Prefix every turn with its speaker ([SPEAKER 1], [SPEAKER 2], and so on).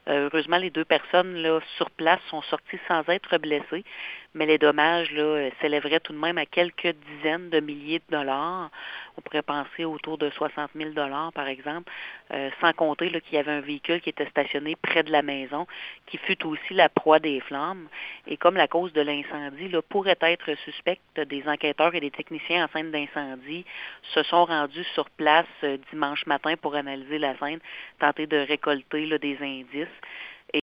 [SPEAKER 1] Heureusement, les 2 personnes là, sur place sont sorties sans être blessées, mais les dommages là, s'élèveraient tout de même à quelques dizaines de milliers de dollars. On pourrait penser autour de 60 000 par exemple, sans compter là, qu'il y avait un véhicule qui était stationné près de la maison, qui fut aussi la proie des flammes. Et comme la cause de l'incendie là, pourrait être suspecte, des enquêteurs et des techniciens en scène d'incendie se sont rendus sur place dimanche matin pour analyser la scène, tenter de récolter là, des indices.